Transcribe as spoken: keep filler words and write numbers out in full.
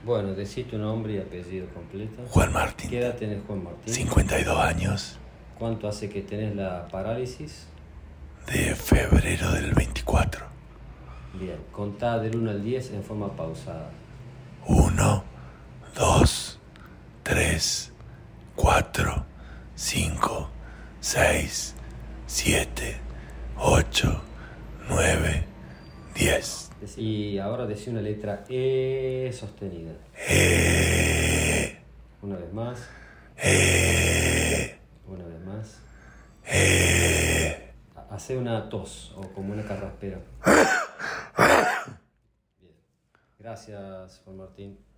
Bueno, decí tu nombre y apellido completo. Juan Martín. ¿Qué edad tenés, Juan Martín? cincuenta y dos años. ¿Cuánto hace que tenés la parálisis? De febrero del veinticuatro. Bien, contá del uno al diez en forma pausada. uno, dos, tres, cuatro, cinco, seis, siete, ocho, nueve, diez. Y ahora decí una letra E sostenida. Eh, Una vez más. eh, Una vez más. eh. Hace una tos o como una carraspera. Bien. Gracias, Juan Martín.